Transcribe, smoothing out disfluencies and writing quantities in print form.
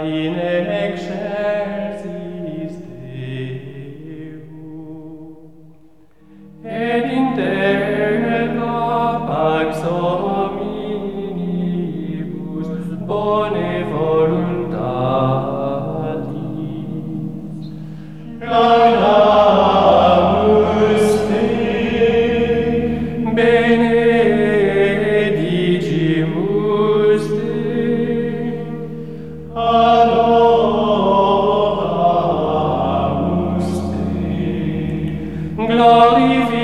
in excelsis Deo, et in terra pax hominibus bone voluntatis. Laudamus te, benedigimus te, adoramus te, glorificamus